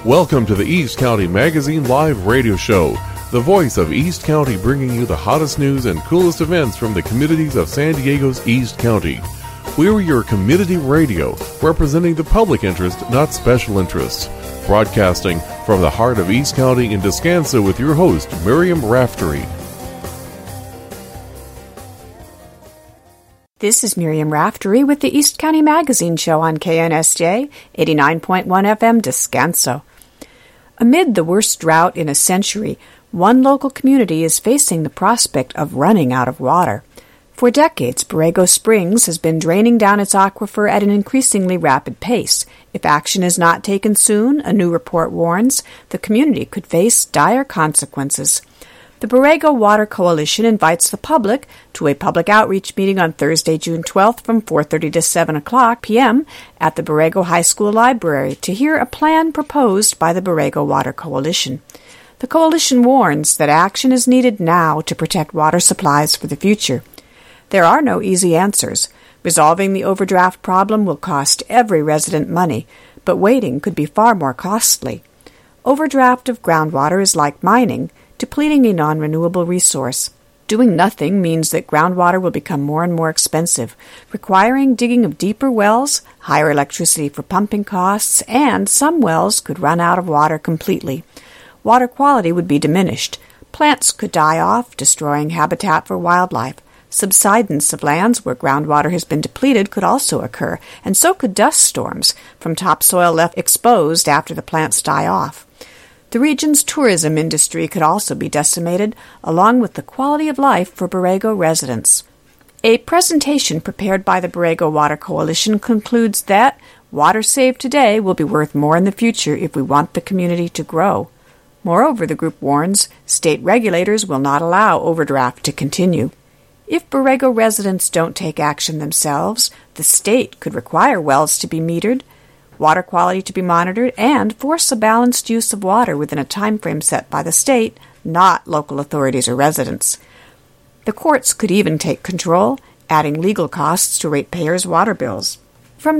Welcome to the East County Magazine Live Radio Show, the voice of East County, bringing you the hottest news and coolest events from the communities of San Diego's East County. We're your community radio, representing the public interest, not special interests. Broadcasting from the heart of East County in Descanso with your host, Miriam Raftery. This is Miriam Raftery with the East County Magazine Show on KNSJ 89.1 FM Descanso. Amid the worst drought in a century, one local community is facing the prospect of running out of water. For decades, Borrego Springs has been draining down its aquifer at an increasingly rapid pace. If action is not taken soon, a new report warns, the community could face dire consequences. The Borrego Water Coalition invites the public to a public outreach meeting on Thursday, June 12th from 4:30 to 7 o'clock p.m. at the Borrego High School Library to hear a plan proposed by the Borrego Water Coalition. The coalition warns that action is needed now to protect water supplies for the future. There are no easy answers. Resolving the overdraft problem will cost every resident money, but waiting could be far more costly. Overdraft of groundwater is like mining, depleting a non-renewable resource. Doing nothing means that groundwater will become more and more expensive, requiring digging of deeper wells, higher electricity for pumping costs, and some wells could run out of water completely. Water quality would be diminished. Plants could die off, destroying habitat for wildlife. Subsidence of lands where groundwater has been depleted could also occur, and so could dust storms from topsoil left exposed after the plants die off. The region's tourism industry could also be decimated, along with the quality of life for Borrego residents. A presentation prepared by the Borrego Water Coalition concludes that water saved today will be worth more in the future if we want the community to grow. Moreover, the group warns, state regulators will not allow overdraft to continue. If Borrego residents don't take action themselves, the state could require wells to be metered, water quality to be monitored, and force a balanced use of water within a time frame set by the state, not local authorities or residents. The courts could even take control, adding legal costs to ratepayers' water bills. From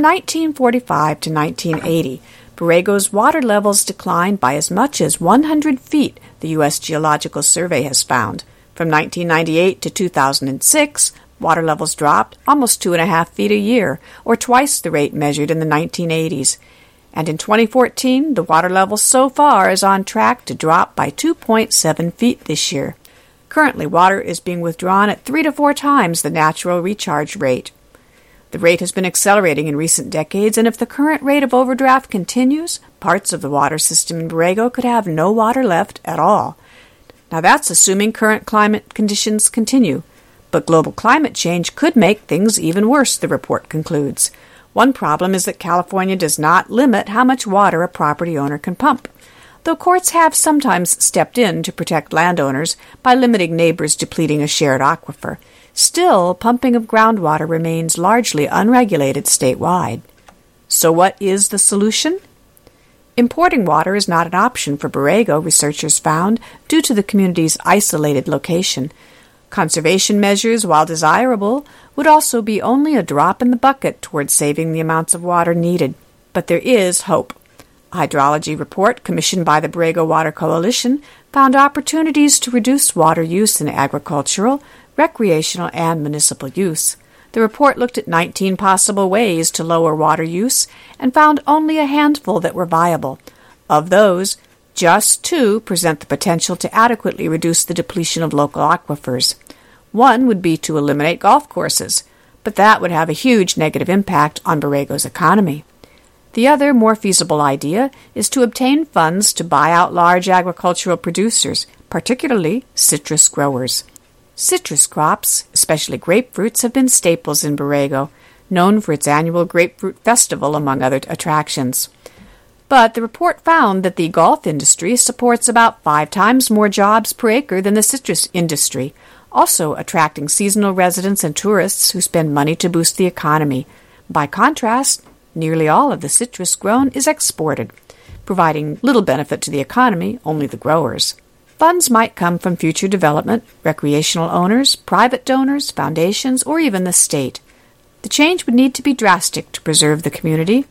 1945 to 1980, Borrego's water levels declined by as much as 100 feet, the U.S. Geological Survey has found. From 1998 to 2006, water levels dropped almost 2.5 feet a year, or twice the rate measured in the 1980s. And in 2014, the water level so far is on track to drop by 2.7 feet this year. Currently, water is being withdrawn at 3 to 4 times the natural recharge rate. The rate has been accelerating in recent decades, and if the current rate of overdraft continues, parts of the water system in Borrego could have no water left at all. Now that's assuming current climate conditions continue. But global climate change could make things even worse, the report concludes. One problem is that California does not limit how much water a property owner can pump. Though courts have sometimes stepped in to protect landowners by limiting neighbors depleting a shared aquifer, still pumping of groundwater remains largely unregulated statewide. So what is the solution? Importing water is not an option for Borrego, researchers found, due to the community's isolated location. Conservation measures, while desirable, would also be only a drop in the bucket towards saving the amounts of water needed. But there is hope. A hydrology report commissioned by the Borrego Water Coalition found opportunities to reduce water use in agricultural, recreational, and municipal use. The report looked at 19 possible ways to lower water use and found only a handful that were viable. Of those, just 2 present the potential to adequately reduce the depletion of local aquifers. One would be to eliminate golf courses, but that would have a huge negative impact on Borrego's economy. The other, more feasible idea is to obtain funds to buy out large agricultural producers, particularly citrus growers. Citrus crops, especially grapefruits, have been staples in Borrego, known for its annual Grapefruit Festival, among other attractions. But the report found that the golf industry supports about 5 times more jobs per acre than the citrus industry, also attracting seasonal residents and tourists who spend money to boost the economy. By contrast, nearly all of the citrus grown is exported, providing little benefit to the economy, only the growers. Funds might come from future development, recreational owners, private donors, foundations, or even the state. The change would need to be drastic to preserve the community.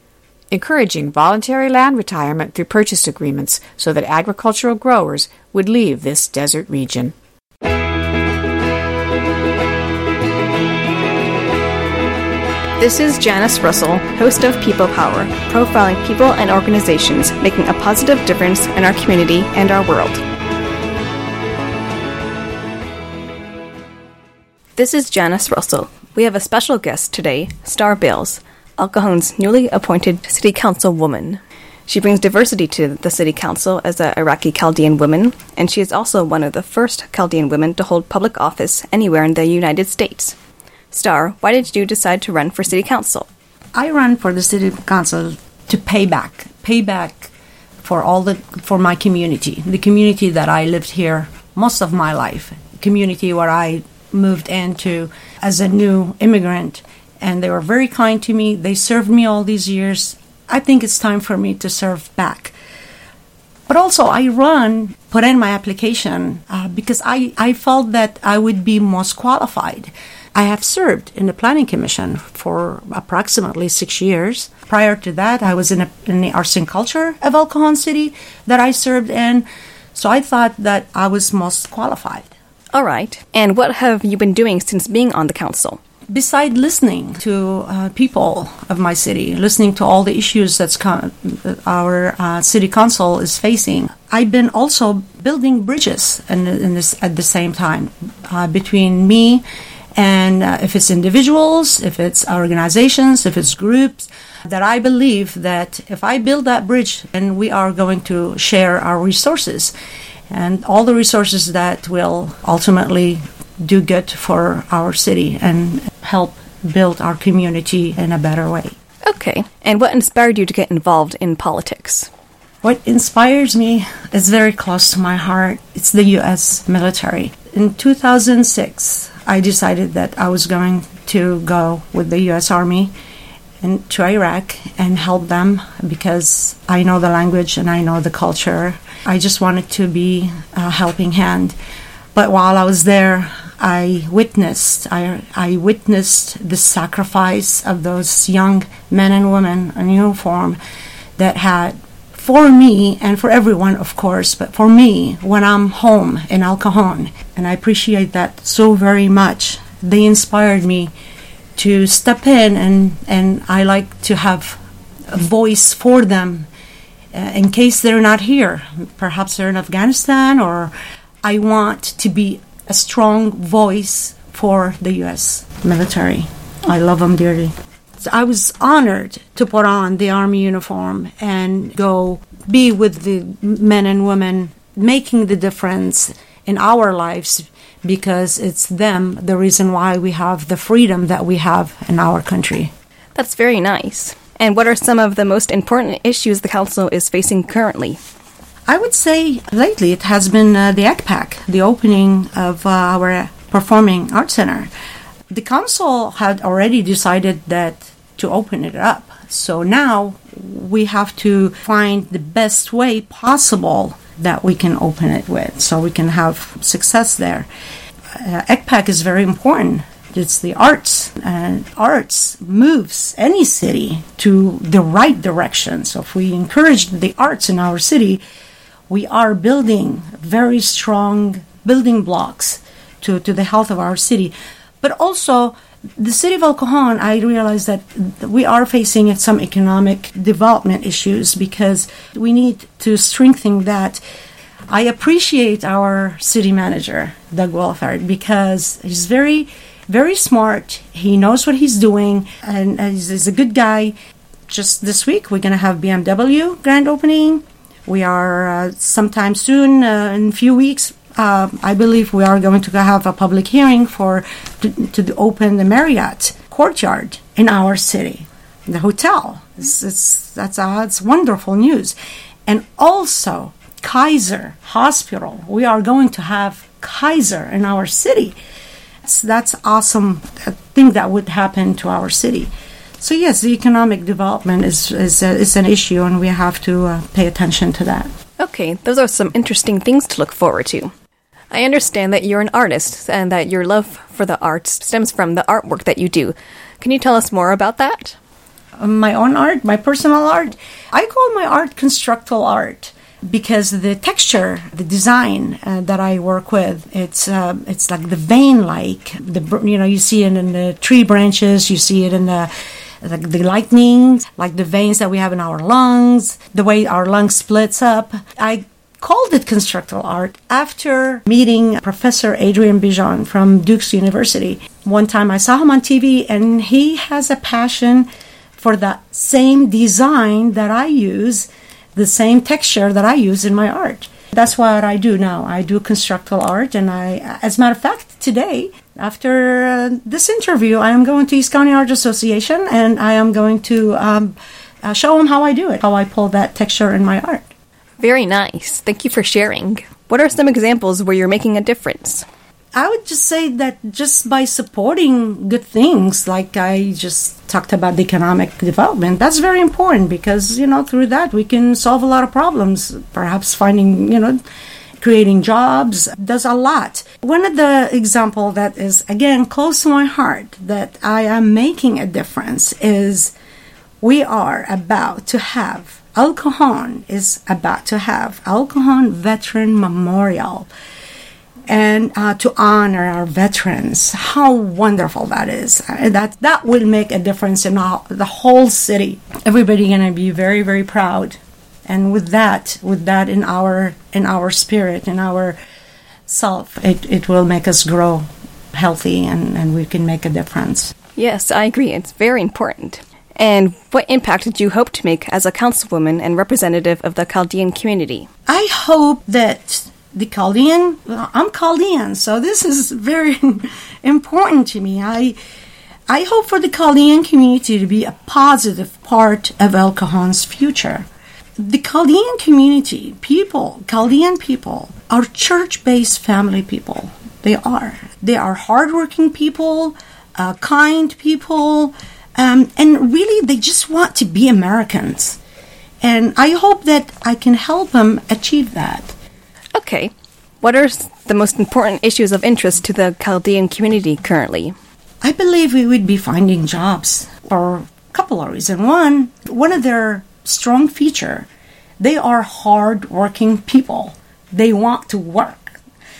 encouraging voluntary land retirement through purchase agreements so that agricultural growers would leave this desert region. This is Janice Russell, host of People Power, profiling people and organizations making a positive difference in our community and our world. This is Janice Russell. We have a special guest today, Star Bales, El Cajon's newly appointed City Council woman. She brings diversity to the City Council as an Iraqi Chaldean woman, and she is also one of the first Chaldean women to hold public office anywhere in the United States. Star, why did you decide to run for City Council? I ran for the City Council to pay back for my community, the community that I lived here most of my life, community where I moved into as a new immigrant. And they were very kind to me. They served me all these years. I think it's time for me to serve back. But also, I put in my application because I felt that I would be most qualified. I have served in the Planning Commission for approximately 6 years. Prior to that, I was in the Arts and Culture of El Cajon City that I served in. So I thought that I was most qualified. All right. And what have you been doing since being on the council? Besides listening to people of my city, listening to all the issues that our city council is facing, I've been also building bridges at the same time between me and if it's individuals, if it's organizations, if it's groups, that I believe that if I build that bridge, then we are going to share our resources and all the resources that will ultimately do good for our city and help build our community in a better way. Okay. And what inspired you to get involved in politics? What inspires me is very close to my heart. It's the U.S. military. In 2006, I decided that I was going to go with the U.S. Army to Iraq and help them because I know the language and I know the culture. I just wanted to be a helping hand. But while I was there, I witnessed the sacrifice of those young men and women in uniform that had, for me and for everyone, of course, but for me, when I'm home in El Cajon, and I appreciate that so very much. They inspired me to step in, and I like to have a voice for them in case they're not here. Perhaps they're in Afghanistan, or I want to be a strong voice for the U.S. military. I love them dearly. So I was honored to put on the Army uniform and go be with the men and women making the difference in our lives because it's them, the reason why we have the freedom that we have in our country. That's very nice. And what are some of the most important issues the council is facing currently? I would say lately it has been the ECPAC, the opening of our Performing Arts Center. The council had already decided that to open it up. So now we have to find the best way possible that we can open it with so we can have success there. ECPAC is very important. It's the arts, and arts moves any city to the right direction. So if we encourage the arts in our city, we are building very strong building blocks to the health of our city. But also, the city of El Cajon, I realize that we are facing some economic development issues because we need to strengthen that. I appreciate our city manager, Doug Williford, because he's very, very smart. He knows what he's doing, and he's a good guy. Just this week, we're going to have BMW grand opening. We are sometime soon, in a few weeks, I believe we are going to have a public hearing to open the Marriott Courtyard in our city, the hotel. That's wonderful news. And also, Kaiser Hospital. We are going to have Kaiser in our city. That's awesome thing that would happen to our city. So yes, the economic development is an issue, and we have to pay attention to that. Okay, those are some interesting things to look forward to. I understand that you're an artist and that your love for the arts stems from the artwork that you do. Can you tell us more about that? my own art, my personal art. I call my art constructal art because the texture, the design that I work with, it's like the vein-like. You see it in the tree branches, you see it in the lightning, like the veins that we have in our lungs, the way our lungs splits up. I called it constructal art after meeting Professor Adrian Bijan from Duke's University. One time I saw him on TV, and he has a passion for the same design that I use, the same texture that I use in my art. That's what I do now. I do constructal art, and as a matter of fact, today, after this interview, I am going to East County Art Association, and I am going to show them how I do it, how I pull that texture in my art. Very nice. Thank you for sharing. What are some examples where you're making a difference? I would just say that just by supporting good things, like I just talked about the economic development, that's very important because, through that we can solve a lot of problems. Perhaps finding, creating jobs does a lot. One of the example that is, again, close to my heart that I am making a difference is we are about to have, El Cajon is about to have El Cajon Veteran Memorial, and to honor our veterans. How wonderful that is. That will make a difference in the whole city. Everybody going to be very, very proud. And with that in our spirit, in our self, it will make us grow healthy, and we can make a difference. Yes, I agree. It's very important. And what impact did you hope to make as a councilwoman and representative of the Chaldean community? I hope that the Chaldean, I'm Chaldean, so this is very important to me. I hope for the Chaldean community to be a positive part of El Cajon's future. The Chaldean community, Chaldean people, are church-based family people. They are hardworking people, kind people, and really they just want to be Americans. And I hope that I can help them achieve that. Okay. What are the most important issues of interest to the Chaldean community currently? I believe we would be finding jobs for a couple of reasons. One of their strong feature, they are hard-working people. They want to work.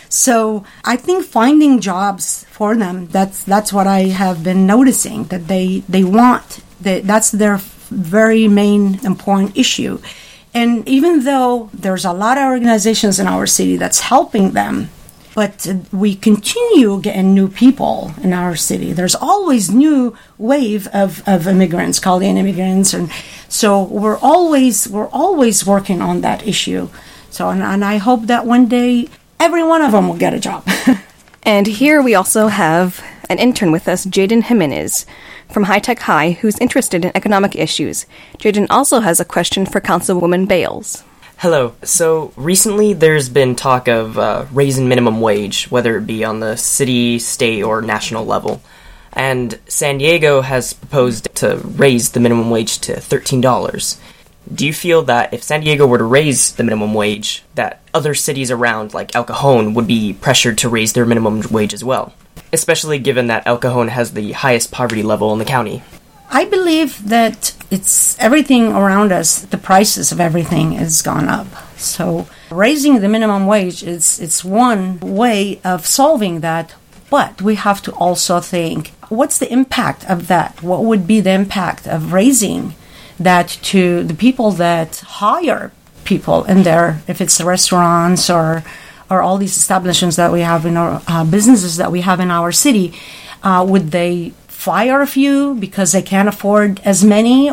So I think finding jobs for them, that's what I have been noticing, that they want. That's their very main important issue. And even though there's a lot of organizations in our city that's helping them, but we continue getting new people in our city. There's always new wave of immigrants, Chaldean immigrants, and so we're always working on that issue. So and I hope that one day every one of them will get a job. And here we also have an intern with us, Jaden Jimenez, from High Tech High, who's interested in economic issues. Jaden also has a question for Councilwoman Bales. Hello. So recently there's been talk of raising minimum wage, whether it be on the city, state, or national level. And San Diego has proposed to raise the minimum wage to $13. Do you feel that if San Diego were to raise the minimum wage, that other cities around, like El Cajon, would be pressured to raise their minimum wage as well? Especially given that El Cajon has the highest poverty level in the county. I believe that it's everything around us, the prices of everything has gone up. So raising the minimum wage it's one way of solving that, but we have to also think, what's the impact of that? What would be the impact of raising that to the people that hire people in there, if it's restaurants or all these establishments that we have in our businesses that we have in our city? Would they fire a few because they can't afford as many?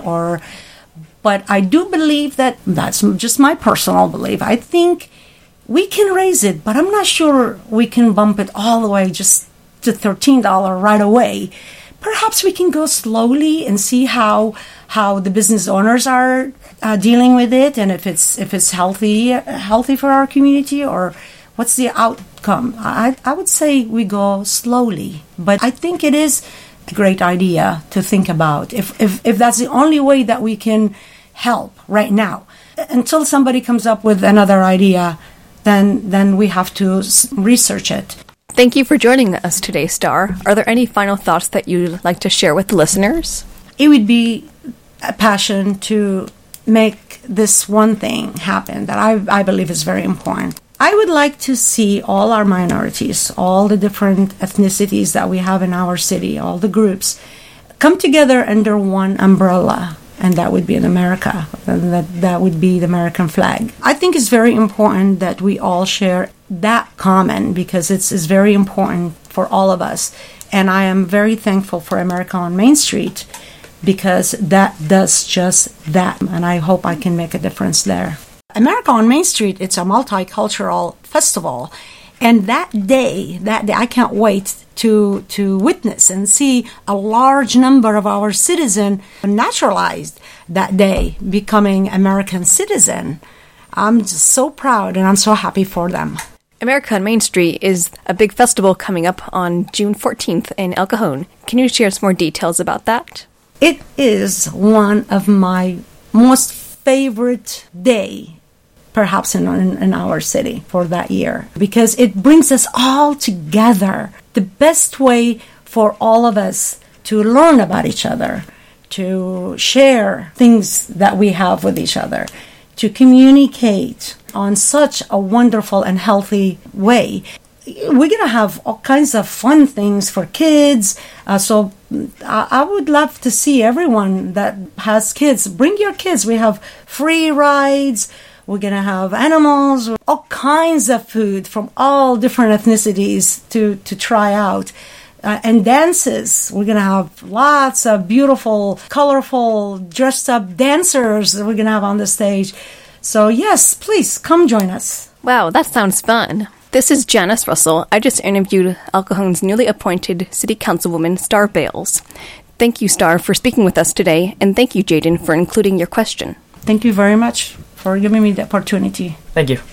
But I do believe that's just my personal belief. I think we can raise it, but I'm not sure we can bump it all the way just to $13 right away. Perhaps we can go slowly and see how the business owners are dealing with it, and if it's healthy for our community, or what's the outcome. I would say we go slowly, but I think it is a great idea to think about if that's the only way that we can help right now. Until somebody comes up with another idea, then we have to research it. Thank you for joining us today, Star. Are there any final thoughts that you'd like to share with the listeners? It would be a passion to make this one thing happen that I believe is very important. I would like to see all our minorities, all the different ethnicities that we have in our city, all the groups, come together under one umbrella, and that would be in America. That would be the American flag. I think it's very important that we all share that common, because it's very important for all of us. And I am very thankful for America on Main Street, because that does just that, and I hope I can make a difference there. America on Main Street, it's a multicultural festival, and that day, I can't wait to witness and see a large number of our citizens naturalized that day, becoming American citizen. I'm just so proud, and I'm so happy for them. America on Main Street is a big festival coming up on June 14th in El Cajon. Can you share some more details about that? It is one of my most favorite day, perhaps in our city for that year, because it brings us all together. The best way for all of us to learn about each other, to share things that we have with each other, to communicate on such a wonderful and healthy way. We're going to have all kinds of fun things for kids. So I would love to see everyone that has kids. Bring your kids. We have free rides. We're going to have animals, all kinds of food from all different ethnicities to try out. And dances. We're going to have lots of beautiful, colorful, dressed-up dancers that we're going to have on the stage. So yes, please, come join us. Wow, that sounds fun. This is Janice Russell. I just interviewed El Cajon's newly appointed City Councilwoman, Star Bales. Thank you, Star, for speaking with us today, and thank you, Jaden, for including your question. Thank you very much for giving me the opportunity. Thank you.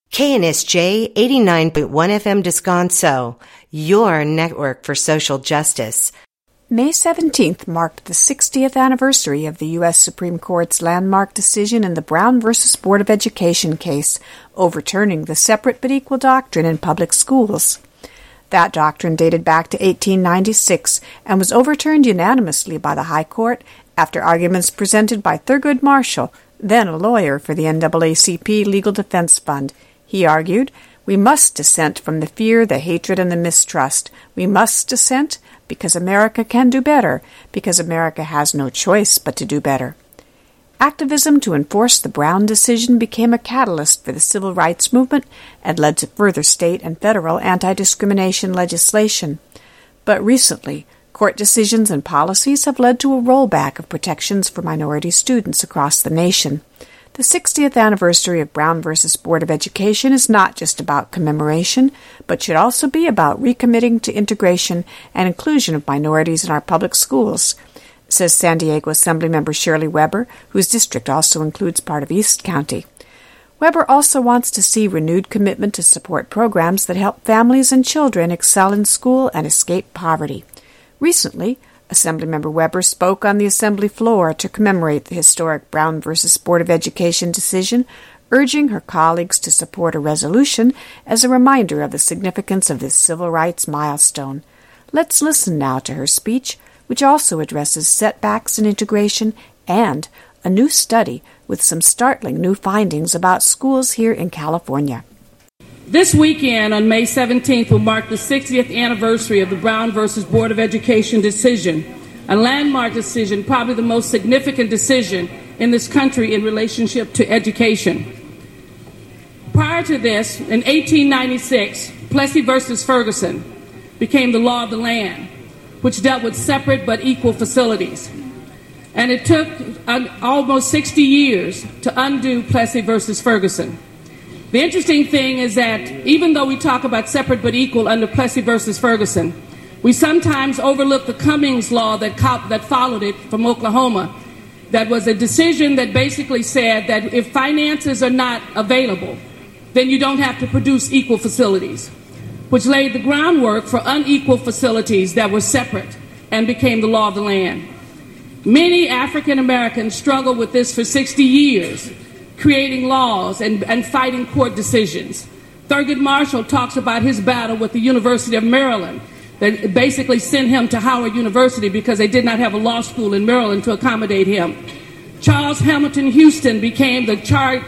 KNSJ 89.1 FM Descanso, your network for social justice. May 17th marked the 60th anniversary of the U.S. Supreme Court's landmark decision in the Brown v. Board of Education case, overturning the separate but equal doctrine in public schools. That doctrine dated back to 1896 and was overturned unanimously by the High Court after arguments presented by Thurgood Marshall, then a lawyer for the NAACP Legal Defense Fund. He argued, "We must dissent from the fear, the hatred, and the mistrust. We must dissent because America can do better, because America has no choice but to do better." Activism to enforce the Brown decision became a catalyst for the civil rights movement and led to further state and federal anti-discrimination legislation. But recently, court decisions and policies have led to a rollback of protections for minority students across the nation. The 60th anniversary of Brown v. Board of Education is not just about commemoration, but should also be about recommitting to integration and inclusion of minorities in our public schools, says San Diego Assemblymember Shirley Weber, whose district also includes part of East County. Weber also wants to see renewed commitment to support programs that help families and children excel in school and escape poverty. Recently, Assemblymember Weber spoke on the Assembly floor to commemorate the historic Brown v. Board of Education decision, urging her colleagues to support a resolution as a reminder of the significance of this civil rights milestone. Let's listen now to her speech, which also addresses setbacks in integration and a new study with some startling new findings about schools here in California. This weekend, on May 17th, will mark the 60th anniversary of the Brown v. Board of Education decision, a landmark decision, probably the most significant decision in this country in relationship to education. Prior to this, in 1896, Plessy v. Ferguson became the law of the land, which dealt with separate but equal facilities. And it took almost 60 years to undo Plessy v. Ferguson. The interesting thing is that even though we talk about separate but equal under Plessy v. Ferguson, we sometimes overlook the Cummings law that followed it from Oklahoma. That was a decision that basically said that if finances are not available, then you don't have to produce equal facilities, which laid the groundwork for unequal facilities that were separate and became the law of the land. Many African Americans struggled with this for 60 years, creating laws and fighting court decisions. Thurgood Marshall talks about his battle with the University of Maryland that basically sent him to Howard University because they did not have a law school in Maryland to accommodate him. Charles Hamilton Houston became the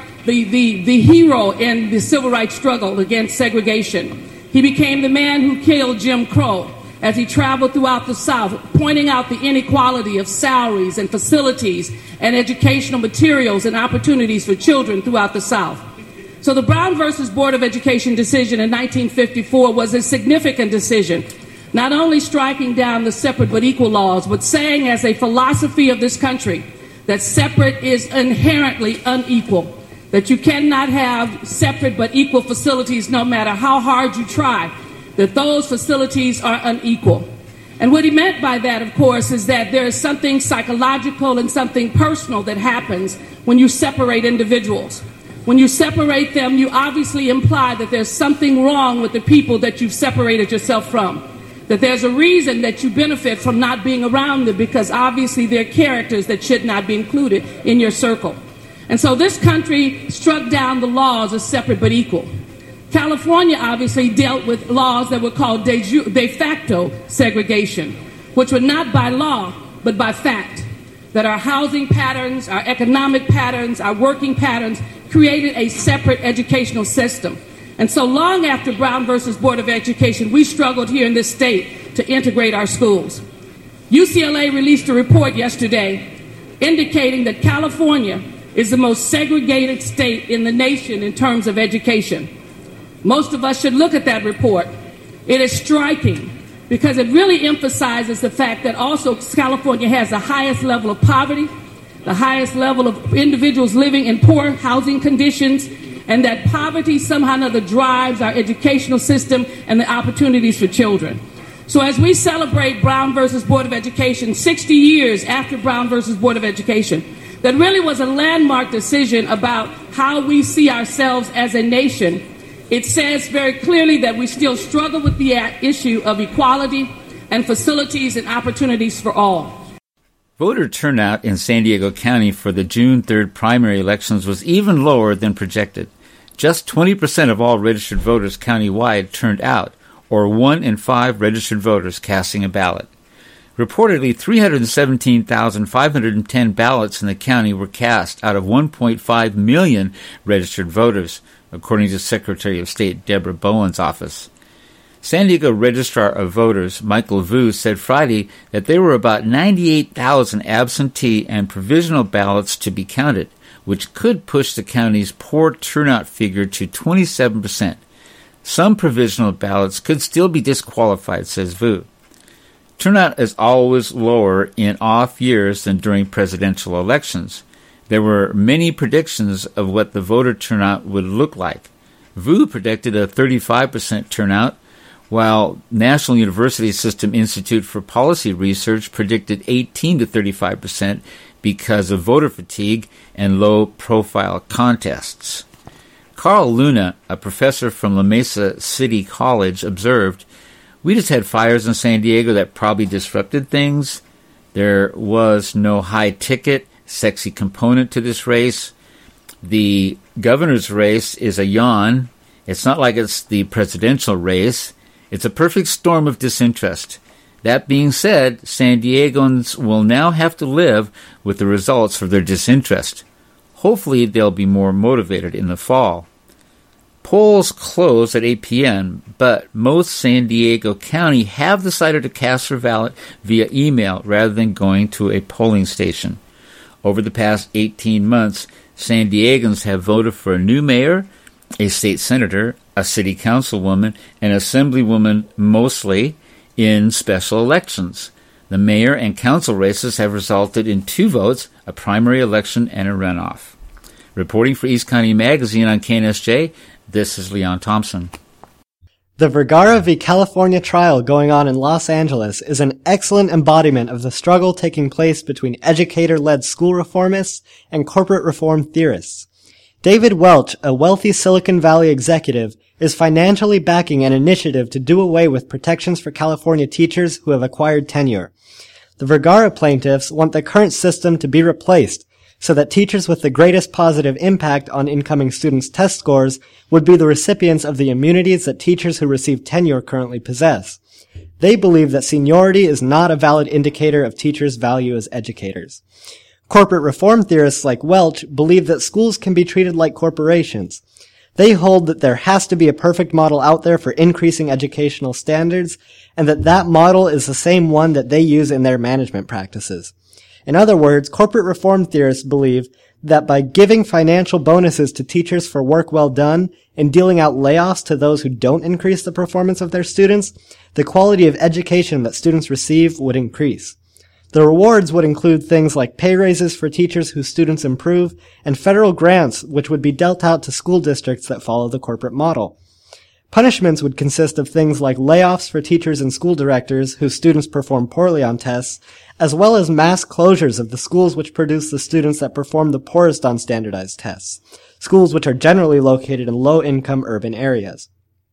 hero in the civil rights struggle against segregation. He became the man who killed Jim Crow as he traveled throughout the South, pointing out the inequality of salaries and facilities and educational materials and opportunities for children throughout the South. So the Brown versus Board of Education decision in 1954 was a significant decision, not only striking down the separate but equal laws, but saying as a philosophy of this country that separate is inherently unequal, that you cannot have separate but equal facilities no matter how hard you try, that those facilities are unequal. And what he meant by that, of course, is that there is something psychological and something personal that happens when you separate individuals. When you separate them, you obviously imply that there's something wrong with the people that you've separated yourself from, that there's a reason that you benefit from not being around them, because obviously they're characters that should not be included in your circle. And so this country struck down the laws of separate but equal. California obviously dealt with laws that were called de facto segregation, which were not by law, but by fact, that our housing patterns, our economic patterns, our working patterns created a separate educational system. And so long after Brown versus Board of Education, we struggled here in this state to integrate our schools. UCLA released a report yesterday indicating that California is the most segregated state in the nation in terms of education. Most of us should look at that report. It is striking because it really emphasizes the fact that also California has the highest level of poverty, the highest level of individuals living in poor housing conditions, and that poverty somehow or another drives our educational system and the opportunities for children. So as we celebrate Brown versus Board of Education, 60 years after Brown versus Board of Education, that really was a landmark decision about how we see ourselves as a nation. It says very clearly that we still struggle with the issue of equality and facilities and opportunities for all. Voter turnout in San Diego County for the June 3rd primary elections was even lower than projected. Just 20% of all registered voters countywide turned out, or 1 in 5 registered voters casting a ballot. Reportedly, 317,510 ballots in the county were cast out of 1.5 million registered voters, according to Secretary of State Deborah Bowen's office. San Diego Registrar of Voters Michael Vu said Friday that there were about 98,000 absentee and provisional ballots to be counted, which could push the county's poor turnout figure to 27%. Some provisional ballots could still be disqualified, says Vu. Turnout is always lower in off years than during presidential elections. There were many predictions of what the voter turnout would look like. Vu predicted a 35% turnout, while National University System Institute for Policy Research predicted 18 to 35% because of voter fatigue and low-profile contests. Carl Luna, a professor from La Mesa City College, observed, "We just had fires in San Diego that probably disrupted things. There was no high-ticket, sexy component to this race. The governor's race is a yawn. It's not like it's the presidential race. It's a perfect storm of disinterest. That being said, San Diegans will now have to live with the results of their disinterest. Hopefully they'll be more motivated in the fall." Polls close at 8 p.m., but most San Diego County have decided to cast their ballot via email rather than going to a polling station. Over the past 18 months, San Diegans have voted for a new mayor, a state senator, a city councilwoman, and assemblywoman, mostly in special elections. The mayor and council races have resulted in 2 votes, a primary election and a runoff. Reporting for East County Magazine on KNSJ, this is Leon Thompson. The Vergara v. California trial going on in Los Angeles is an excellent embodiment of the struggle taking place between educator-led school reformists and corporate reform theorists. David Welch, a wealthy Silicon Valley executive, is financially backing an initiative to do away with protections for California teachers who have acquired tenure. The Vergara plaintiffs want the current system to be replaced so that teachers with the greatest positive impact on incoming students' test scores would be the recipients of the immunities that teachers who receive tenure currently possess. They believe that seniority is not a valid indicator of teachers' value as educators. Corporate reform theorists like Welch believe that schools can be treated like corporations. They hold that there has to be a perfect model out there for increasing educational standards, and that model is the same one that they use in their management practices. In other words, corporate reform theorists believe that by giving financial bonuses to teachers for work well done and dealing out layoffs to those who don't increase the performance of their students, the quality of education that students receive would increase. The rewards would include things like pay raises for teachers whose students improve and federal grants which would be dealt out to school districts that follow the corporate model. Punishments would consist of things like layoffs for teachers and school directors whose students perform poorly on tests, as well as mass closures of the schools which produce the students that perform the poorest on standardized tests, schools which are generally located in low-income urban areas.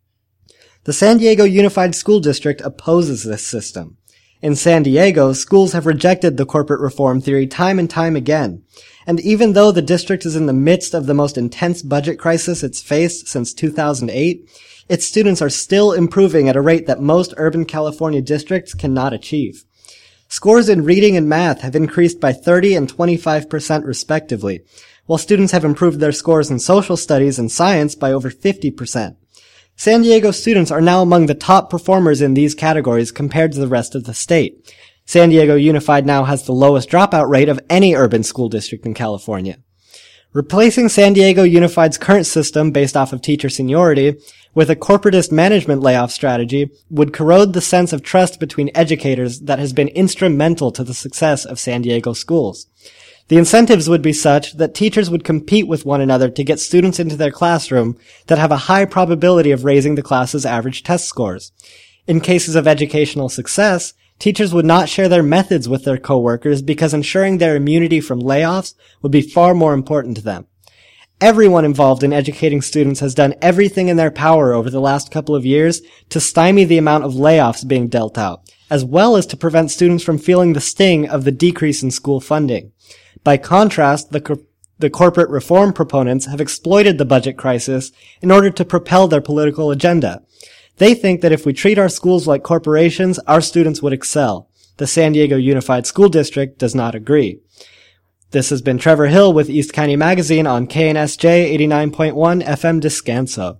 The San Diego Unified School District opposes this system. In San Diego, schools have rejected the corporate reform theory time and time again. And even though the district is in the midst of the most intense budget crisis it's faced since 2008, its students are still improving at a rate that most urban California districts cannot achieve. Scores in reading and math have increased by 30 and 25% respectively, while students have improved their scores in social studies and science by over 50%. San Diego students are now among the top performers in these categories compared to the rest of the state. San Diego Unified now has the lowest dropout rate of any urban school district in California. Replacing San Diego Unified's current system based off of teacher seniority with a corporatist management layoff strategy would corrode the sense of trust between educators that has been instrumental to the success of San Diego schools. The incentives would be such that teachers would compete with one another to get students into their classroom that have a high probability of raising the class's average test scores. In cases of educational success, teachers would not share their methods with their coworkers because ensuring their immunity from layoffs would be far more important to them. Everyone involved in educating students has done everything in their power over the last couple of years to stymie the amount of layoffs being dealt out, as well as to prevent students from feeling the sting of the decrease in school funding. By contrast, the corporate reform proponents have exploited the budget crisis in order to propel their political agenda. They think that if we treat our schools like corporations, our students would excel. The San Diego Unified School District does not agree. This has been Trevor Hill with East County Magazine on KNSJ 89.1 FM Descanso.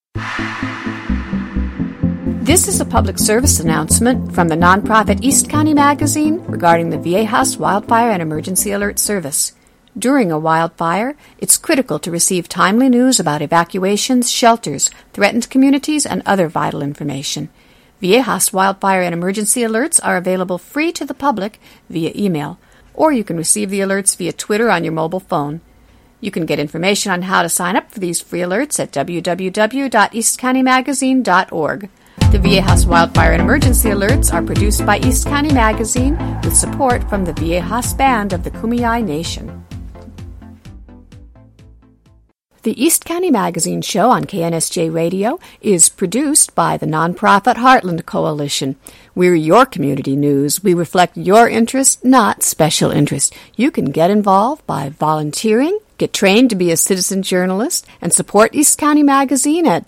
This is a public service announcement from the nonprofit East County Magazine regarding the Viejas Wildfire and Emergency Alert Service. During a wildfire, it's critical to receive timely news about evacuations, shelters, threatened communities, and other vital information. Viejas Wildfire and Emergency Alerts are available free to the public via email, or you can receive the alerts via Twitter on your mobile phone. You can get information on how to sign up for these free alerts at www.eastcountymagazine.org. The Viejas Wildfire and Emergency Alerts are produced by East County Magazine with support from the Viejas Band of the Kumeyaay Nation. The East County Magazine show on KNSJ Radio is produced by the nonprofit Heartland Coalition. We're your community news. We reflect your interest, not special interest. You can get involved by volunteering, get trained to be a citizen journalist, and support East County Magazine at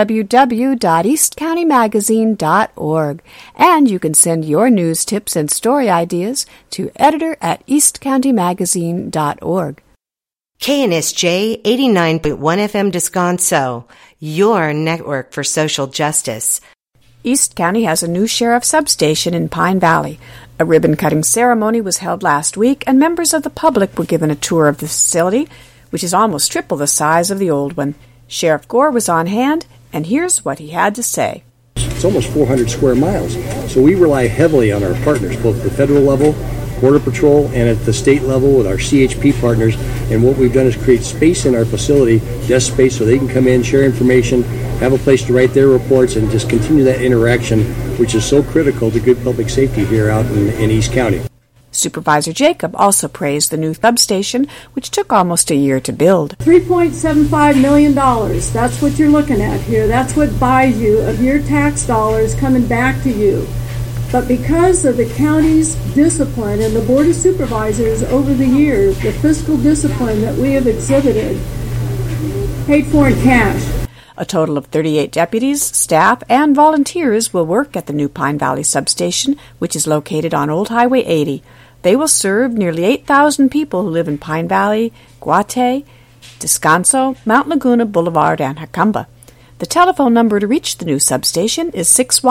www.eastcountymagazine.org. And you can send your news tips and story ideas to editor@eastcountymagazine.org. KNSJ 89.1 FM Descanso, your network for social justice. East County has a new sheriff substation in Pine Valley. A ribbon-cutting ceremony was held last week, and members of the public were given a tour of the facility, which is almost triple the size of the old one. Sheriff Gore was on hand, and here's what he had to say. It's almost 400 square miles, so we rely heavily on our partners, both at the federal level, Border Patrol, and at the state level with our CHP partners. And what we've done is create space in our facility, desk space, so they can come in, share information, have a place to write their reports, and just continue that interaction, which is so critical to good public safety here out in East County. Supervisor Jacob also praised the new substation, which took almost a year to build. $3.75 million, that's what you're looking at here. That's what buys you of your tax dollars coming back to you. But because of the county's discipline and the Board of Supervisors over the years, the fiscal discipline that we have exhibited, paid for in cash. A total of 38 deputies, staff, and volunteers will work at the new Pine Valley substation, which is located on Old Highway 80. They will serve nearly 8,000 people who live in Pine Valley, Guate, Descanso, Mount Laguna Boulevard, and Jacamba. The telephone number to reach the new substation is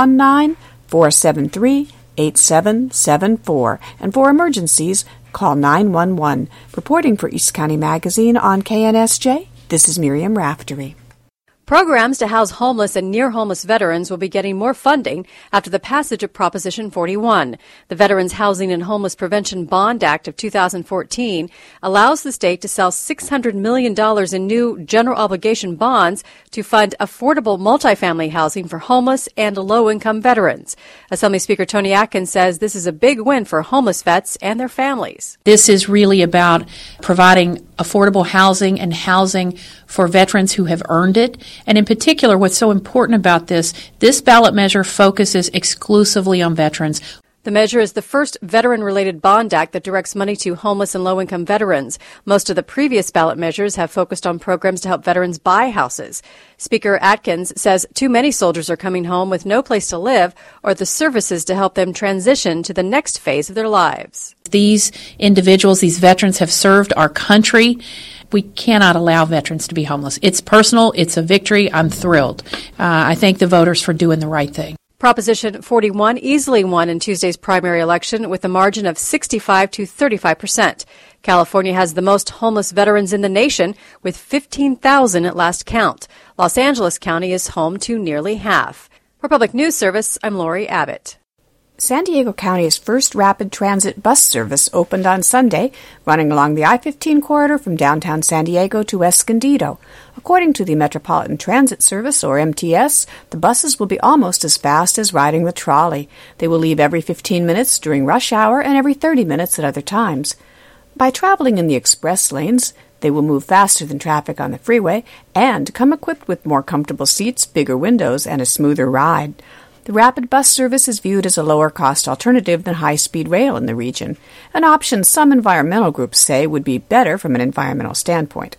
619-473-8774, and for emergencies, call 911. Reporting for East County Magazine on KNSJ, this is Miriam Raftery. Programs to house homeless and near-homeless veterans will be getting more funding after the passage of Proposition 41. The Veterans Housing and Homeless Prevention Bond Act of 2014 allows the state to sell $600 million in new general obligation bonds to fund affordable multifamily housing for homeless and low-income veterans. Assembly Speaker Toni Atkins says this is a big win for homeless vets and their families. This is really about providing affordable housing and housing for veterans who have earned it. And in particular, what's so important about this ballot measure focuses exclusively on veterans. The measure is the first veteran-related bond act that directs money to homeless and low-income veterans. Most of the previous ballot measures have focused on programs to help veterans buy houses. Speaker Atkins says too many soldiers are coming home with no place to live or the services to help them transition to the next phase of their lives. These individuals, these veterans, have served our country. We cannot allow veterans to be homeless. It's personal. It's a victory. I'm thrilled. I thank the voters for doing the right thing. Proposition 41 easily won in Tuesday's primary election with a margin of 65 to 35%. California has the most homeless veterans in the nation, with 15,000 at last count. Los Angeles County is home to nearly half. For Public News Service, I'm Lori Abbott. San Diego County's first rapid transit bus service opened on Sunday, running along the I-15 corridor from downtown San Diego to Escondido. According to the Metropolitan Transit Service, or MTS, the buses will be almost as fast as riding the trolley. They will leave every 15 minutes during rush hour and every 30 minutes at other times. By traveling in the express lanes, they will move faster than traffic on the freeway and come equipped with more comfortable seats, bigger windows, and a smoother ride. The rapid bus service is viewed as a lower-cost alternative than high-speed rail in the region, an option some environmental groups say would be better from an environmental standpoint.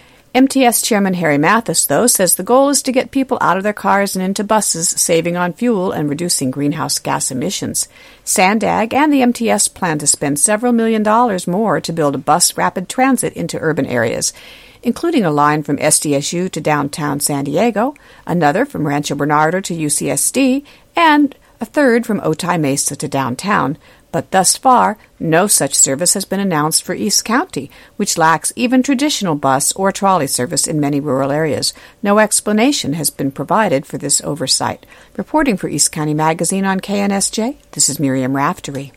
MTS Chairman Harry Mathis, though, says the goal is to get people out of their cars and into buses, saving on fuel and reducing greenhouse gas emissions. SANDAG and the MTS plan to spend several $1 million more to build a bus rapid transit into urban areas, including a line from SDSU to downtown San Diego, another from Rancho Bernardo to UCSD, and a third from Otay Mesa to downtown. But thus far, no such service has been announced for East County, which lacks even traditional bus or trolley service in many rural areas. No explanation has been provided for this oversight. Reporting for East County Magazine on KNSJ, this is Miriam Raftery.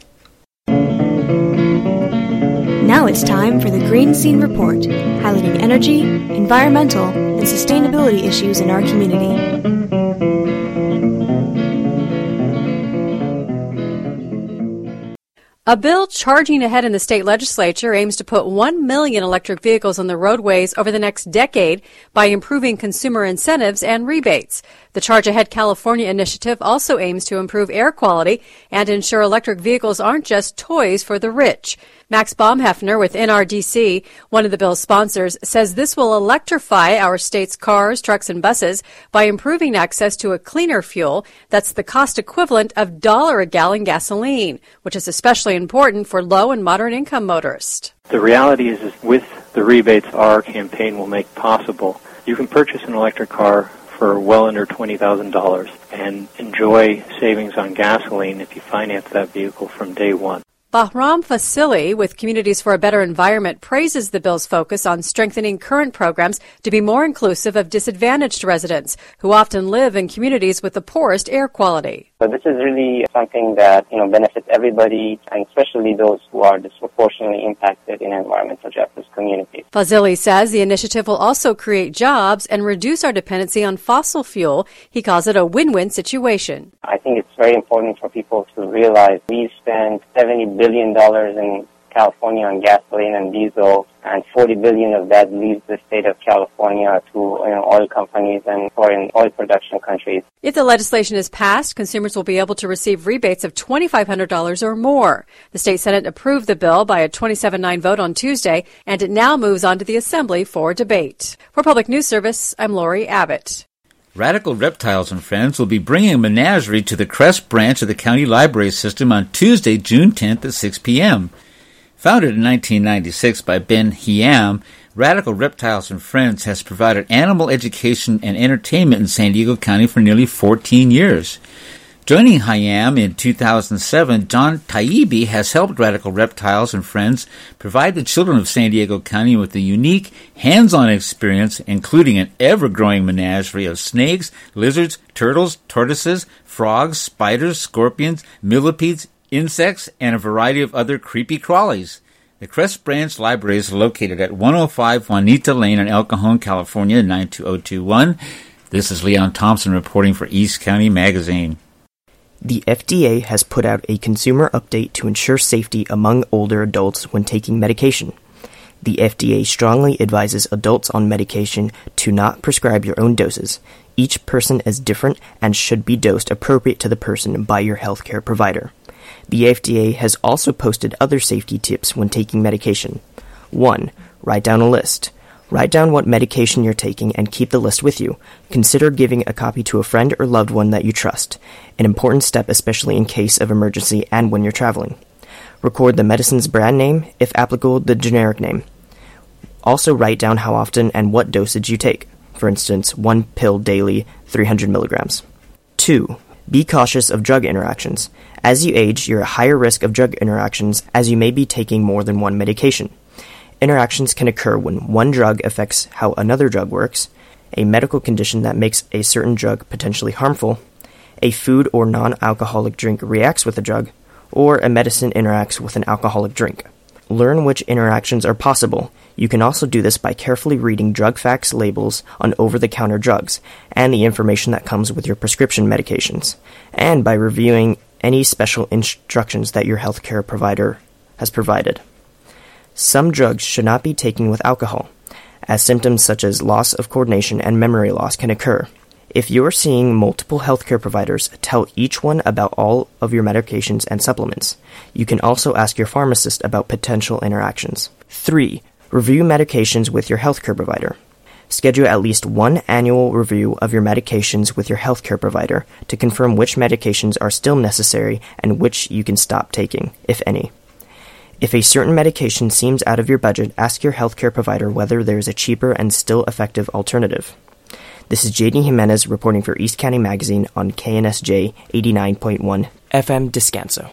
Now it's time for the Green Scene Report, highlighting energy, environmental, and sustainability issues in our community. A bill charging ahead in the state legislature aims to put 1 million electric vehicles on the roadways over the next decade by improving consumer incentives and rebates. The Charge Ahead California initiative also aims to improve air quality and ensure electric vehicles aren't just toys for the rich. Max Baumhefner with NRDC, one of the bill's sponsors, says this will electrify our state's cars, trucks, and buses by improving access to a cleaner fuel that's the cost equivalent of $1 a gallon gasoline, which is especially important for low and moderate income motorists. The reality is with the rebates our campaign will make possible, you can purchase an electric car for well under $20,000 and enjoy savings on gasoline if you finance that vehicle from day one. Bahram Fasili with Communities for a Better Environment praises the bill's focus on strengthening current programs to be more inclusive of disadvantaged residents who often live in communities with the poorest air quality. So this is really something that, benefits everybody, and especially those who are disproportionately impacted in environmental justice communities. Fazili says the initiative will also create jobs and reduce our dependency on fossil fuel. He calls it a win-win situation. I think it's very important for people to realize we spend $70 billion in California on gasoline and diesel, and $40 billion of that leaves the state of California to oil companies and foreign oil production countries. If the legislation is passed, consumers will be able to receive rebates of $2,500 or more. The state Senate approved the bill by a 27-9 vote on Tuesday, and it now moves on to the Assembly for debate. For Public News Service, I'm Lori Abbott. Radical Reptiles and Friends will be bringing a menagerie to the Crest branch of the county library system on Tuesday, June 10th at 6 p.m. Founded in 1996 by Ben Hiam, Radical Reptiles and Friends has provided animal education and entertainment in San Diego County for nearly 14 years. Joining Hiam in 2007, John Taibbi has helped Radical Reptiles and Friends provide the children of San Diego County with a unique, hands-on experience, including an ever-growing menagerie of snakes, lizards, turtles, tortoises, frogs, spiders, scorpions, millipedes, insects, and a variety of other creepy crawlies. The Crest Branch Library is located at 105 Juanita Lane in El Cajon, California, 92021. This is Leon Thompson reporting for East County Magazine. The FDA has put out a consumer update to ensure safety among older adults when taking medication. The FDA strongly advises adults on medication to not prescribe your own doses. Each person is different and should be dosed appropriate to the person by your healthcare provider. The FDA has also posted other safety tips when taking medication. 1. Write down a list. Write down what medication you're taking and keep the list with you. Consider giving a copy to a friend or loved one that you trust, an important step especially in case of emergency and when you're traveling. Record the medicine's brand name, if applicable, the generic name. Also write down how often and what dosage you take. For instance, 1 pill daily, 300 milligrams. 2. Be cautious of drug interactions. As you age, you're at higher risk of drug interactions as you may be taking more than one medication. Interactions can occur when one drug affects how another drug works, a medical condition that makes a certain drug potentially harmful, a food or non-alcoholic drink reacts with a drug, or a medicine interacts with an alcoholic drink. Learn which interactions are possible. You can also do this by carefully reading drug facts labels on over-the-counter drugs and the information that comes with your prescription medications, and by reviewing any special instructions that your healthcare provider has provided. Some drugs should not be taken with alcohol, as symptoms such as loss of coordination and memory loss can occur. If you are seeing multiple healthcare providers, tell each one about all of your medications and supplements. You can also ask your pharmacist about potential interactions. 3. Review medications with your healthcare provider. Schedule at least one annual review of your medications with your healthcare provider to confirm which medications are still necessary and which you can stop taking, if any. If a certain medication seems out of your budget, ask your healthcare provider whether there is a cheaper and still effective alternative. This is J.D. Jimenez reporting for East County Magazine on KNSJ 89.1 FM Descanso.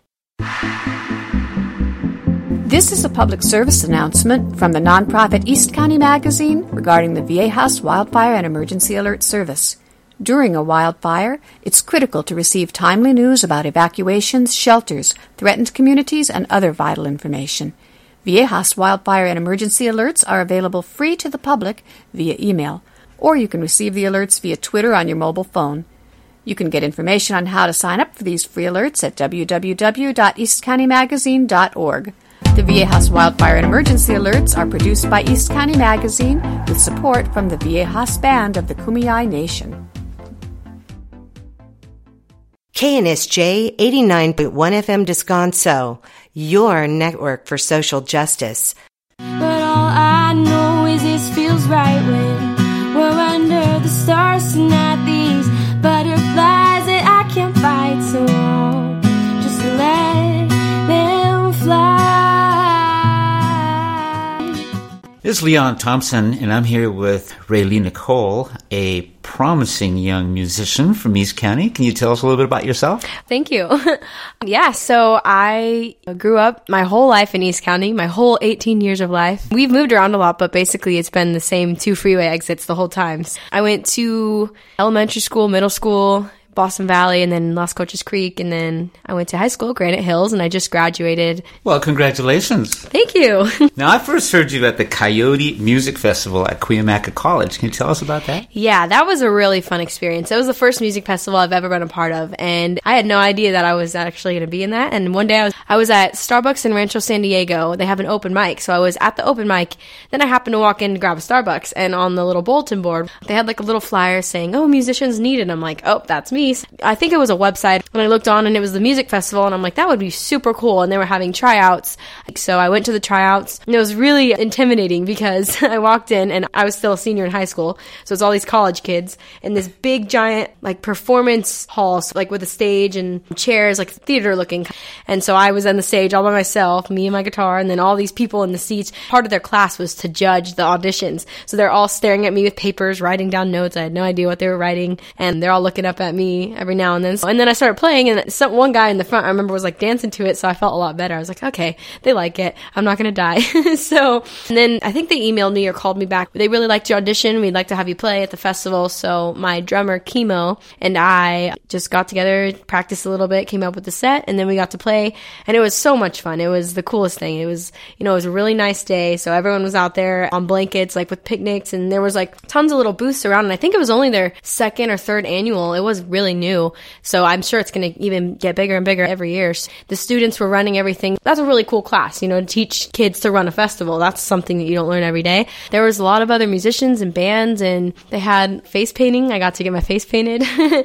This is a public service announcement from the nonprofit East County Magazine regarding the Viejas Wildfire and Emergency Alert Service. During a wildfire, it's critical to receive timely news about evacuations, shelters, threatened communities, and other vital information. Viejas Wildfire and Emergency Alerts are available free to the public via email, or you can receive the alerts via Twitter on your mobile phone. You can get information on how to sign up for these free alerts at www.eastcountymagazine.org. The Viejas Wildfire and Emergency Alerts are produced by East County Magazine with support from the Viejas Band of the Kumeyaay Nation. KNSJ 89.1 FM Descanso, your network for social justice. But all I know is this feels right when we're under the stars tonight. These butterflies that I can't fight, so I'll just let them fly. This is Leon Thompson, and I'm here with Raylee Nicole, a promising young musician from East County. Can you tell us a little bit about yourself? Thank you. Yeah, so I grew up my whole life in East County, my whole 18 years of life. We've moved around a lot, but basically it's been the same 2 freeway exits the whole time. I went to elementary school, middle school, Boston Valley, and then Las Cochas Creek, and then I went to high school, Granite Hills, and I just graduated. Well, congratulations. Thank you. Now, I first heard you at the Coyote Music Festival at Cuyamaca College. Can you tell us about that? Yeah, that was a really fun experience. It was the first music festival I've ever been a part of, and I had no idea that I was actually going to be in that. And one day I was at Starbucks in Rancho San Diego. They have an open mic, so I was at the open mic. Then I happened to walk in to grab a Starbucks, and on the little bulletin board, they had like a little flyer saying, "Oh, musicians needed." I'm like, "Oh, that's me." East, I think it was a website, and I looked on and it was the music festival, and I'm like, that would be super cool. And they were having tryouts. So I went to the tryouts, and it was really intimidating because I walked in and I was still a senior in high school. So it's all these college kids in this big giant like performance hall, so, like with a stage and chairs, like theater looking. And so I was on the stage all by myself, me and my guitar, and then all these people in the seats. Part of their class was to judge the auditions. So they're all staring at me with papers, writing down notes. I had no idea what they were writing, and they're all looking up at me every now and then. And then I started playing, and one guy in the front, I remember, was like dancing to it, so I felt a lot better. I was like, okay, they like it. I'm not going to die. And then I think they emailed me or called me back. They really liked your audition. We'd like to have you play at the festival. So my drummer, Chemo, and I just got together, practiced a little bit, came up with the set, and then we got to play, and it was so much fun. It was the coolest thing. It was, it was a really nice day, so everyone was out there on blankets, like with picnics, and there was like tons of little booths around, and I think it was only their second or third annual. It was really new, so I'm sure it's going to even get bigger and bigger every year. The students were running everything. That's a really cool class, to teach kids to run a festival. That's something that you don't learn every day. There was a lot of other musicians and bands, and they had face painting. I got to get my face painted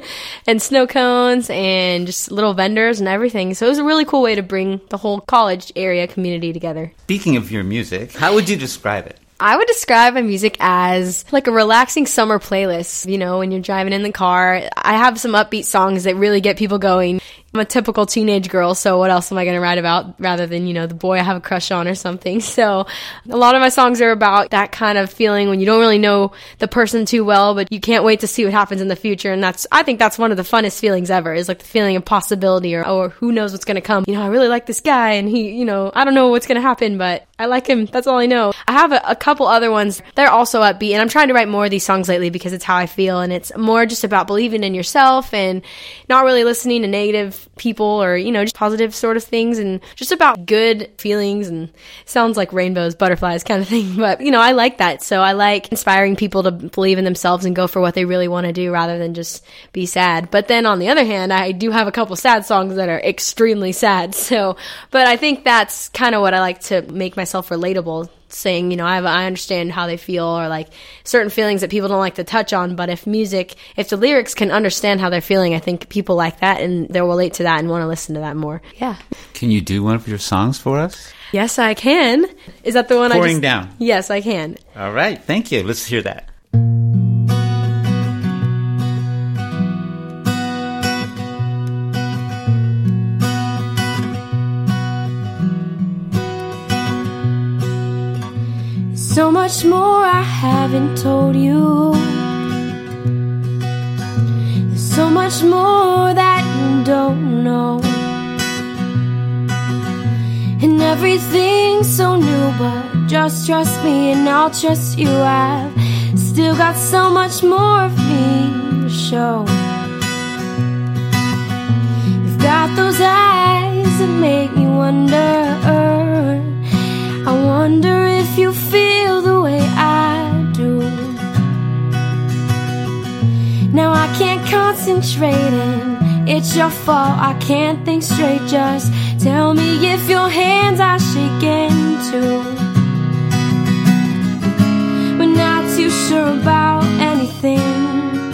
and snow cones and just little vendors and everything. So it was a really cool way to bring the whole college area community together. Speaking of your music, how would you describe it? I would describe my music as like a relaxing summer playlist. When you're driving in the car, I have some upbeat songs that really get people going. I'm a typical teenage girl, so what else am I going to write about rather than, the boy I have a crush on or something? So a lot of my songs are about that kind of feeling when you don't really know the person too well, but you can't wait to see what happens in the future. And I think that's one of the funnest feelings ever, is like the feeling of possibility or who knows what's going to come. I really like this guy, and he, I don't know what's going to happen, but I like him. That's all I know. I have a couple other ones. They're also upbeat, and I'm trying to write more of these songs lately because it's how I feel, and it's more just about believing in yourself and not really listening to negative people or, just positive sort of things, and just about good feelings, and sounds like rainbows, butterflies kind of thing. But, I like that. So I like inspiring people to believe in themselves and go for what they really want to do rather than just be sad. But then on the other hand, I do have a couple sad songs that are extremely sad. But I think that's kind of what I like to make myself relatable, saying, I understand how they feel, or like certain feelings that people don't like to touch on. But if the lyrics can understand how they're feeling, I think people like that and they'll relate to that and want to listen to that more. Yeah. Can you do one of your songs for us? Yes, I can. Is that the one Pouring Down? Yes, I can. All right. Thank you. Let's hear that. So much more I haven't told you. There's so much more that you don't know. And everything's so new, but just trust me and I'll trust you. I've still got so much more of me to show. You've got those eyes that make me wonder. I wonder if you feel the way I do. Now I can't concentrate and it's your fault. I can't think straight. Just tell me if your hands are shaking too. We're not too sure about anything,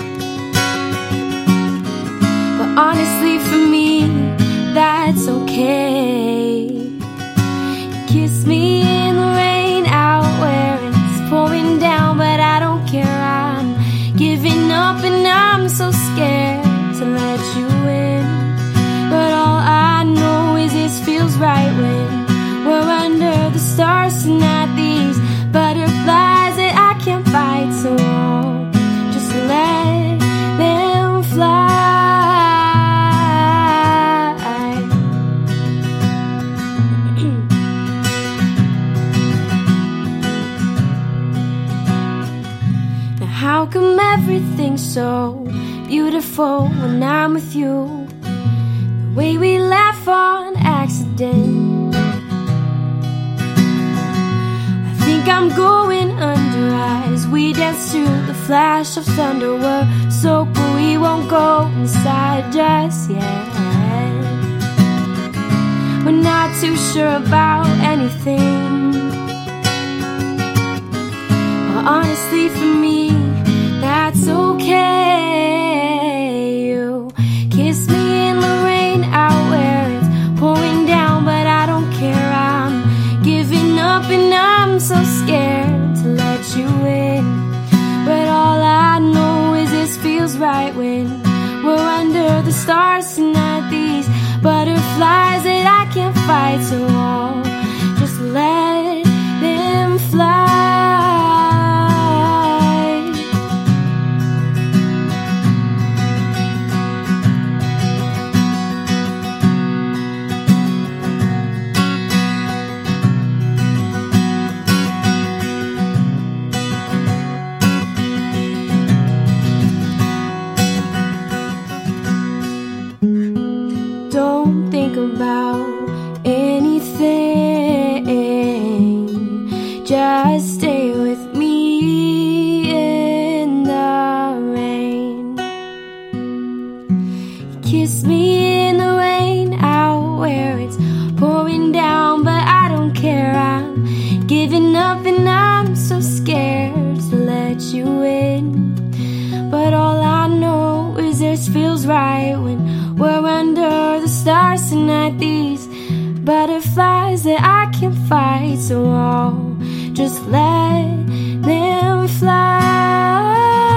but honestly for me that's okay. Kiss me in the rain out where it's pouring down, but I don't care. I'm giving up and I'm so scared to let you in. But all I know is this feels right when we're under the stars tonight. These butterflies that I can't fight, so I'll just let them fly. How come everything's so beautiful when I'm with you? The way we laugh on accident. I think I'm going under as we dance to the flash of thunder. We're so cool we won't go inside just yet. We're not too sure about anything, but honestly for me that's okay. You right when we're under the stars tonight. These butterflies that I can't fight, so I'll just let them fly. Don't think about anything, just stay with me in the rain. Kiss me in the rain out where it's pouring down, but I don't care. I'm giving up and I'm so scared to let you in. But all I know is this feels right when we're under the stars tonight. These butterflies that I can't fight, so I'll just let them fly.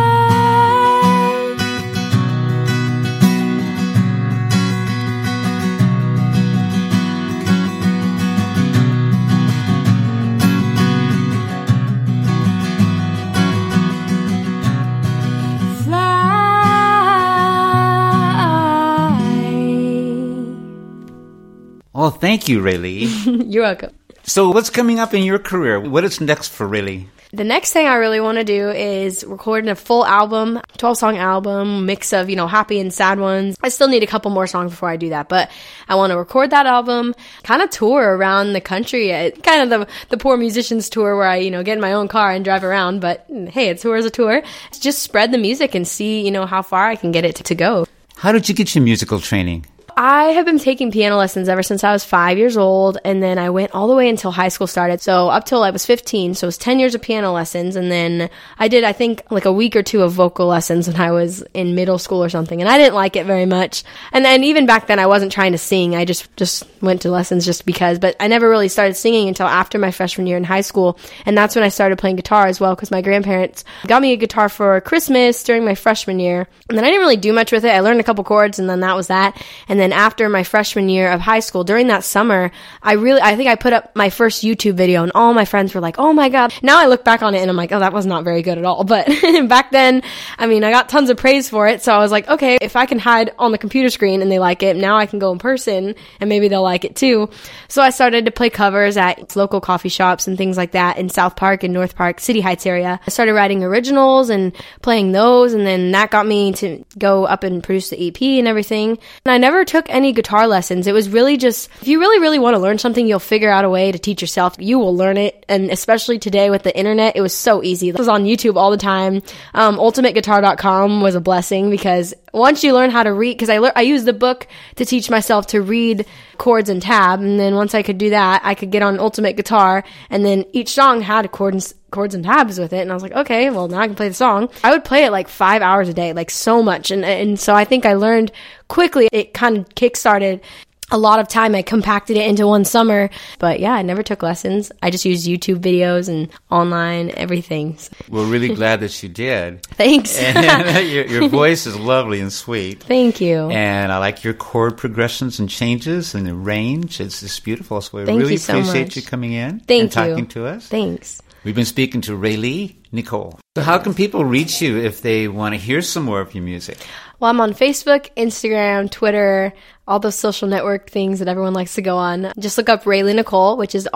Well, thank you, Rayleigh. You're welcome. So what's coming up in your career? What is next for Rayleigh? The next thing I really want to do is recording a full album, 12-song album, mix of, happy and sad ones. I still need a couple more songs before I do that, but I want to record that album, kind of tour around the country, kind of the poor musicians tour where I, get in my own car and drive around, but hey, a tour is a tour. Just spread the music and see, how far I can get it to go. How did you get your musical training? I have been taking piano lessons ever since I was 5 years old, and then I went all the way until high school started. So up till I was 15, so it was 10 years of piano lessons, and then I did, I think, like a week or two of vocal lessons when I was in middle school or something, and I didn't like it very much. And then even back then, I wasn't trying to sing. I just went to lessons just because, but I never really started singing until after my freshman year in high school, and that's when I started playing guitar as well, because my grandparents got me a guitar for Christmas during my freshman year, and then I didn't really do much with it. I learned a couple chords, and then that was that. And then after my freshman year of high school, during that summer, I think I put up my first YouTube video, and all my friends were like, oh my god. Now I look back on it and I'm like, oh, that was not very good at all. But back then, I got tons of praise for it, so I was like, okay, if I can hide on the computer screen and they like it, now I can go in person and maybe they'll like it too. So I started to play covers at local coffee shops and things like that in South Park and North Park, City Heights area. I started writing originals and playing those, and then that got me to go up and produce the EP and everything. And I never took any guitar lessons. It was really just, if you really, really want to learn something, you'll figure out a way to teach yourself. You will learn it. And especially today with the internet, it was so easy. I was on YouTube all the time. UltimateGuitar.com was a blessing, because once you learn how to read, because I used the book to teach myself to read chords and tab, and then once I could do that, I could get on Ultimate Guitar, and then each song had chords and tabs with it, and I was like, okay, well, now I can play the song. I would play it like 5 hours a day, like so much, and so I think I learned quickly. It kind of kick-started a lot of time. I compacted it into one summer, but yeah, I never took lessons. I just used YouTube videos and online, everything. We're really glad that you did. Thanks. And your voice is lovely and sweet. Thank you. And I like your chord progressions and changes and the range. It's just beautiful. So we Thank really you so appreciate much. you coming in Thank and talking you. to us. Thanks. We've been speaking to Rayleigh Nicole. So how can people reach you if they want to hear some more of your music? Well, I'm on Facebook, Instagram, Twitter, all those social network things that everyone likes to go on. Just look up Rayleigh Nicole, which is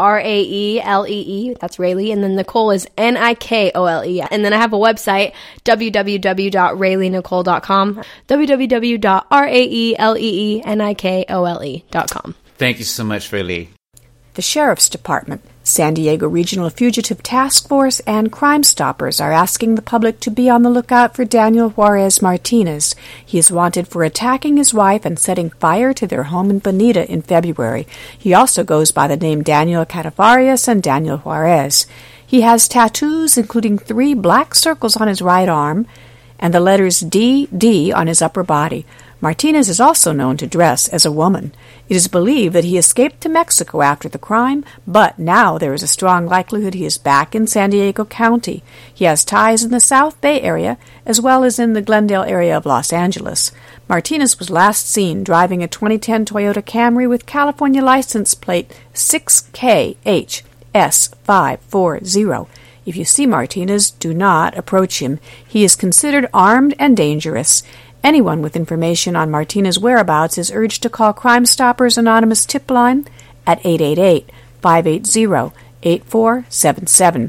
Raelee. That's Rayleigh. And then Nicole is Nikole. And then I have a website, www.rayleighnicole.com, www.raelee.nikole.com. Thank you so much, Rayleigh. The Sheriff's Department, San Diego Regional Fugitive Task Force, and Crime Stoppers are asking the public to be on the lookout for Daniel Juarez Martinez. He is wanted for attacking his wife and setting fire to their home in Bonita in February. He also goes by the name Daniel Catavarias and Daniel Juarez. He has tattoos, including 3 black circles on his right arm, and the letters DD on his upper body. Martinez is also known to dress as a woman. It is believed that he escaped to Mexico after the crime, but now there is a strong likelihood he is back in San Diego County. He has ties in the South Bay area as well as in the Glendale area of Los Angeles. Martinez was last seen driving a 2010 Toyota Camry with California license plate 6KHS540. If you see Martinez, do not approach him. He is considered armed and dangerous. Anyone with information on Martinez's whereabouts is urged to call Crime Stoppers Anonymous tip line at 888-580-8477.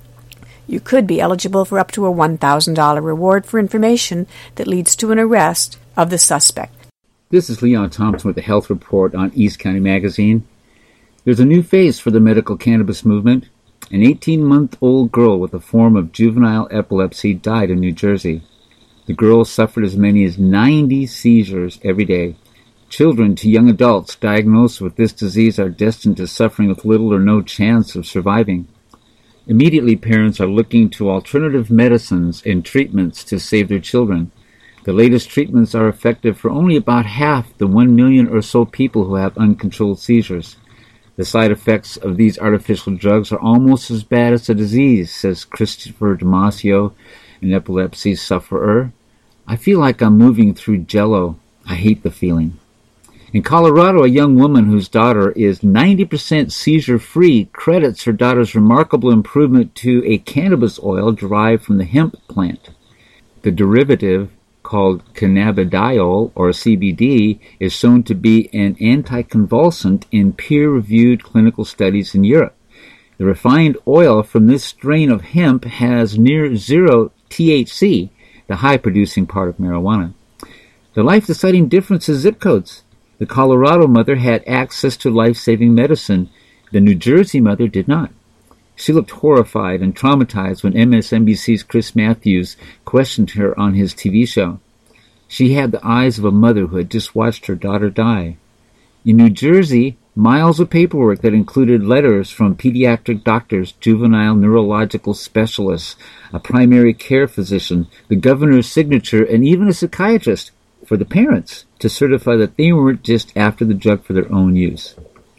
You could be eligible for up to a $1,000 reward for information that leads to an arrest of the suspect. This is Leon Thompson with the Health Report on East County Magazine. There's a new face for the medical cannabis movement. An 18-month-old girl with a form of juvenile epilepsy died in New Jersey. The girl suffered as many as 90 seizures every day. Children to young adults diagnosed with this disease are destined to suffering with little or no chance of surviving. Immediately, parents are looking to alternative medicines and treatments to save their children. The latest treatments are effective for only about half the 1 million or so people who have uncontrolled seizures. The side effects of these artificial drugs are almost as bad as the disease, says Christopher Damasio, an epilepsy sufferer. I feel like I'm moving through Jell-O. I hate the feeling. In Colorado, a young woman whose daughter is 90% seizure-free credits her daughter's remarkable improvement to a cannabis oil derived from the hemp plant. The derivative, called cannabidiol, or CBD, is shown to be an anticonvulsant in peer-reviewed clinical studies in Europe. The refined oil from this strain of hemp has near zero THC, the high-producing part of marijuana. The life-deciding difference is zip codes. The Colorado mother had access to life-saving medicine. The New Jersey mother did not. She looked horrified and traumatized when MSNBC's Chris Matthews questioned her on his TV show. She had the eyes of a mother who had just watched her daughter die. In New Jersey, miles of paperwork that included letters from pediatric doctors, juvenile neurological specialists, a primary care physician, the governor's signature, and even a psychiatrist for the parents to certify that they weren't just after the drug for their own use.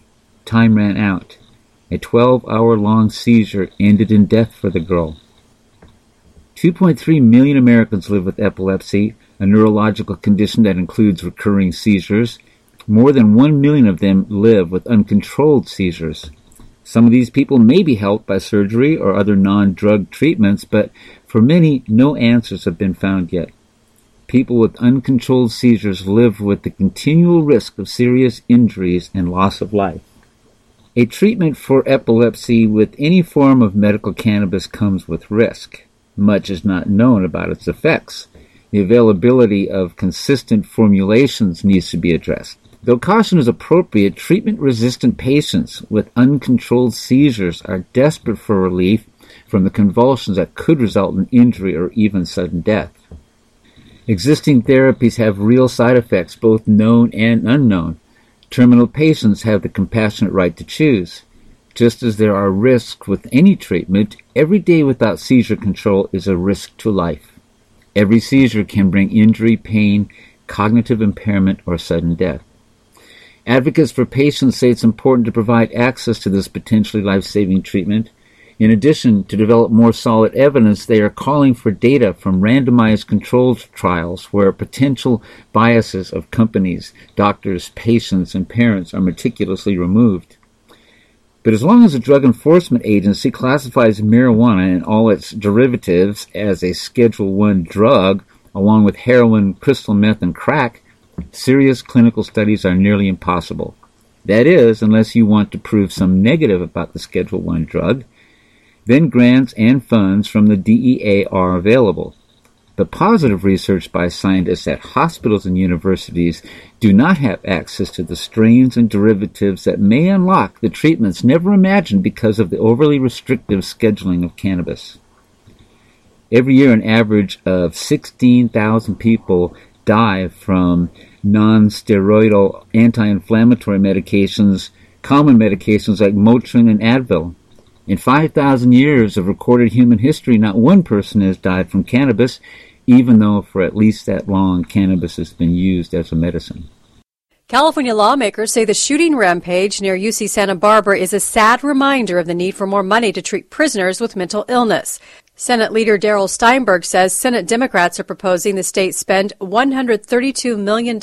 Time ran out. A 12-hour-long seizure ended in death for the girl. 2.3 million Americans live with epilepsy, a neurological condition that includes recurring seizures. More than 1 million of them live with uncontrolled seizures. Some of these people may be helped by surgery or other non-drug treatments, but for many, no answers have been found yet. People with uncontrolled seizures live with the continual risk of serious injuries and loss of life. A treatment for epilepsy with any form of medical cannabis comes with risk. Much is not known about its effects. The availability of consistent formulations needs to be addressed. Though caution is appropriate, treatment-resistant patients with uncontrolled seizures are desperate for relief from the convulsions that could result in injury or even sudden death. Existing therapies have real side effects, both known and unknown. Terminal patients have the compassionate right to choose. Just as there are risks with any treatment, every day without seizure control is a risk to life. Every seizure can bring injury, pain, cognitive impairment, or sudden death. Advocates for patients say it's important to provide access to this potentially life-saving treatment. In addition, to develop more solid evidence, they are calling for data from randomized controlled trials where potential biases of companies, doctors, patients, and parents are meticulously removed. But as long as the Drug Enforcement Agency classifies marijuana and all its derivatives as a Schedule I drug, along with heroin, crystal meth, and crack, serious clinical studies are nearly impossible. That is, unless you want to prove some negative about the Schedule I drug. Then grants and funds from the DEA are available. But positive research by scientists at hospitals and universities do not have access to the strains and derivatives that may unlock the treatments never imagined because of the overly restrictive scheduling of cannabis. Every year, an average of 16,000 people die from non-steroidal anti-inflammatory medications, common medications like Motrin and Advil. In 5,000 years of recorded human history, not one person has died from cannabis. even though for at least that long cannabis has been used as a medicine. California lawmakers say the shooting rampage near UC Santa Barbara is a sad reminder of the need for more money to treat prisoners with mental illness. Senate Leader Darrell Steinberg says Senate Democrats are proposing the state spend $132 million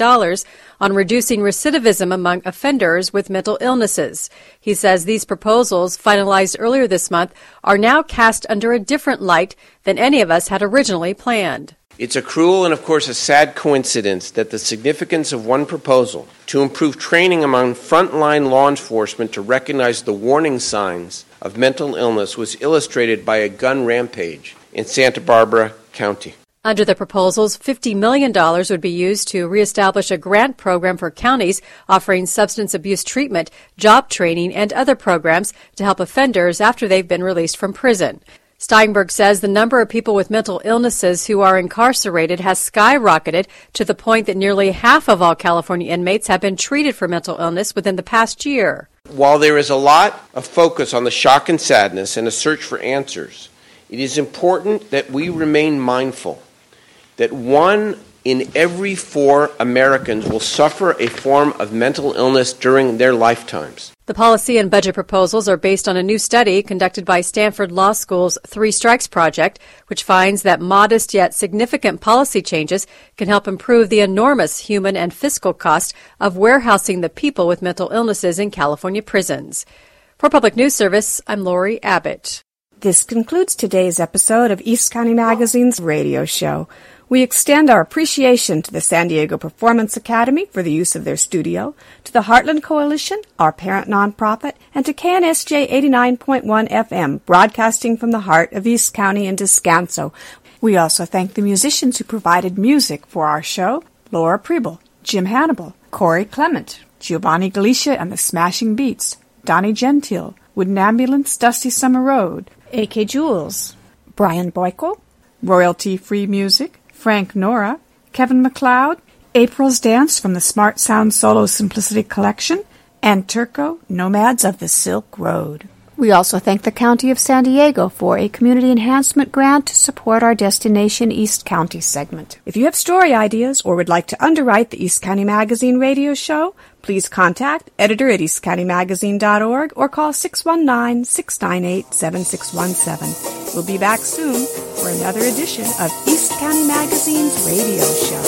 on reducing recidivism among offenders with mental illnesses. He says these proposals, finalized earlier this month, are now cast under a different light than any of us had originally planned. It's a cruel and, of course, a sad coincidence that the significance of one proposal to improve training among frontline law enforcement to recognize the warning signs of mental illness was illustrated by a gun rampage in Santa Barbara County. Under the proposals, $50 million would be used to reestablish a grant program for counties offering substance abuse treatment, job training, and other programs to help offenders after they've been released from prison. Steinberg says the number of people with mental illnesses who are incarcerated has skyrocketed to the point that nearly half of all California inmates have been treated for mental illness within the past year. While there is a lot of focus on the shock and sadness and a search for answers, it is important that we remain mindful that 1 in every 4 Americans will suffer a form of mental illness during their lifetimes. The policy and budget proposals are based on a new study conducted by Stanford Law School's Three Strikes Project, which finds that modest yet significant policy changes can help improve the enormous human and fiscal cost of warehousing the people with mental illnesses in California prisons. For Public News Service, I'm Lori Abbott. This concludes today's episode of East County Magazine's radio show. We extend our appreciation to the San Diego Performance Academy for the use of their studio, to the Heartland Coalition, our parent nonprofit, and to KNSJ 89.1 FM, broadcasting from the heart of East County and Descanso. We also thank the musicians who provided music for our show: Laura Preble, Jim Hannibal, Corey Clement, Giovanni Galicia and the Smashing Beats, Donnie Gentile, Wooden Ambulance, Dusty Summer Road, A.K. Jules, Brian Boyko, Royalty-Free Music, Frank Nora, Kevin MacLeod, April's Dance from the Smart Sound Solo Simplicity Collection, and Turco, Nomads of the Silk Road. We also thank the County of San Diego for a community enhancement grant to support our Destination East County segment. If you have story ideas or would like to underwrite the East County Magazine radio show, please contact editor@eastcountymagazine.org or call 619-698-7617. We'll be back soon for another edition of East County Magazine's radio show.